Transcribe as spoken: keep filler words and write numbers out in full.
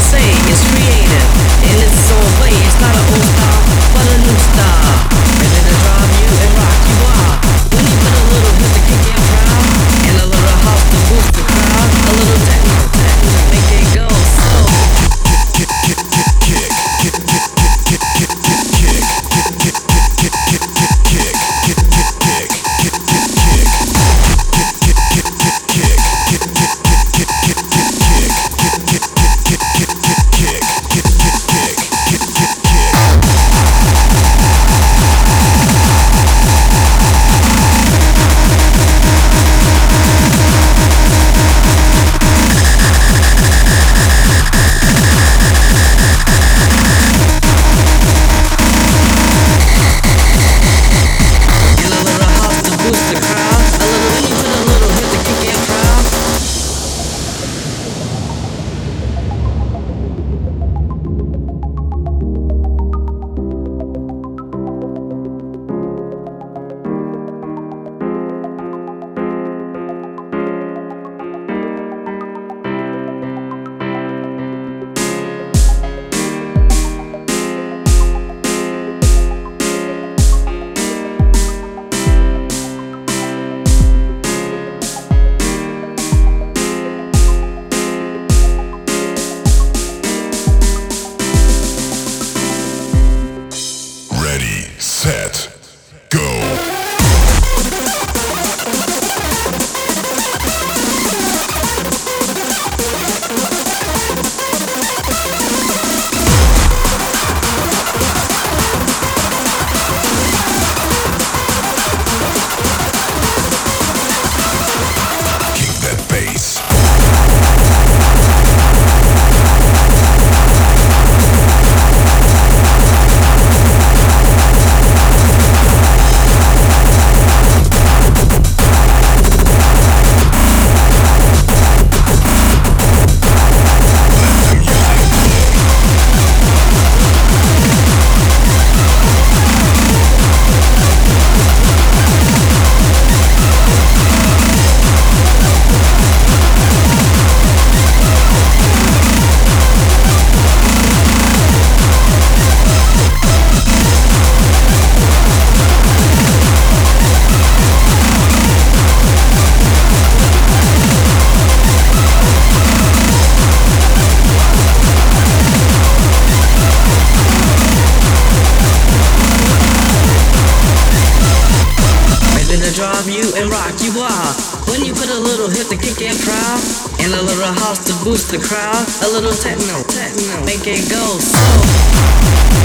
say it's creative in its own way. It's not an old style, but a new style. Ready to drive you and rock you wild. When you put a little hit to kick it proud, and a little house to boost the crowd, a little techno, techno, make it go so. Kick, kick, kick, kick, kick, kick, kick, kick, kick, kick, kick, kick, kick, kick, kick, kick, kick, kick, kick, kick. Drive you and rock you wild. When you put a little hit to kick it proud, and a little house to boost the crowd, a little techno, techno, make it go so.